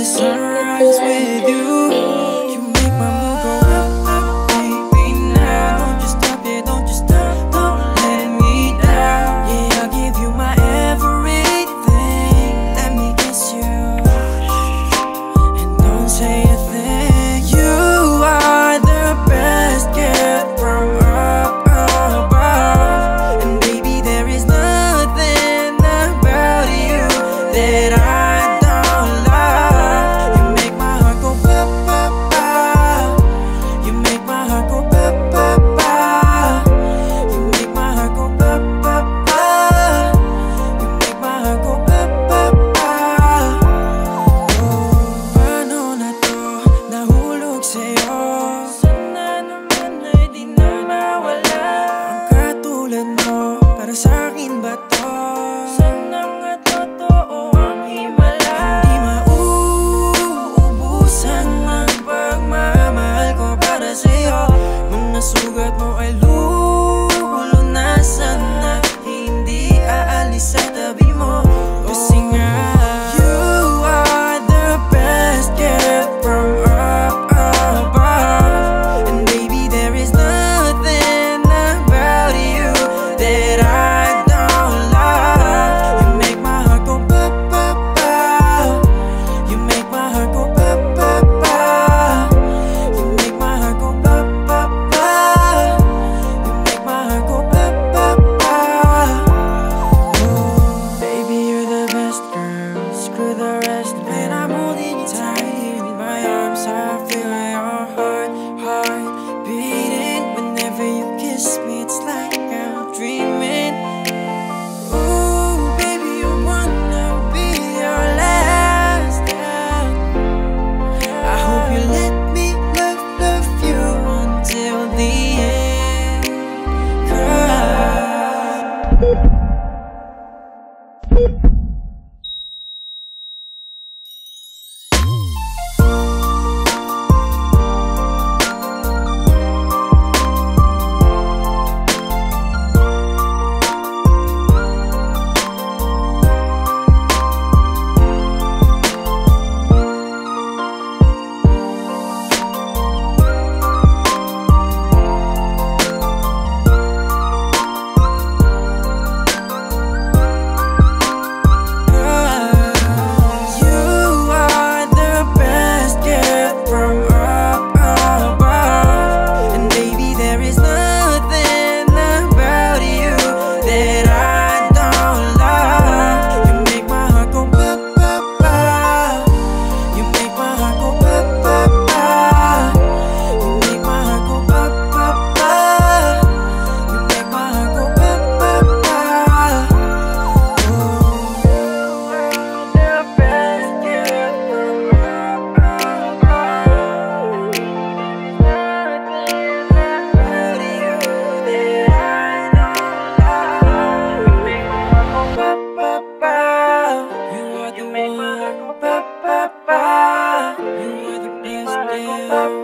sunrise with you. You make my mood go up, up, baby. Now don't you stop it, don't you stop, don't let me down. Yeah, I'll give you my everything. Let me kiss you and don't say a thing. You are the best gift from up above, and baby, there is nothing about you that I don't love. You make my heart go ba ba ba. You make my heart go ba ba ba. You make my heart go ba ba ba. You make my heart go ba ba ba. Oh, paano na to nahulog sa'yo? Sana naman ay di na mawala ang katulad mo. Para sa'kin ba to? Sana nga totoo ang himala. Hindi mauubusan ang pagmamahal ko para sa'yo. Mga sugat mo ay lulunasan na hindi aalis sa tabi mo. Kasi nga you are the best gift from up above, and baby, there is nothing about you that I don't love. You make my heart go ba ba ba. You make my heart go ba ba ba. You make my heart go ba ba ba. You make my heart go ba ba ba. Oh, baby, you're the best girl. Screw the rest. When I'm holding you tight in my arms, I feel your heart beating. Whenever you kiss me, it's like I'm dreaming. Ooh, baby, you wanna be your last time. I hope you let me love you until the end. Cry. You are the best.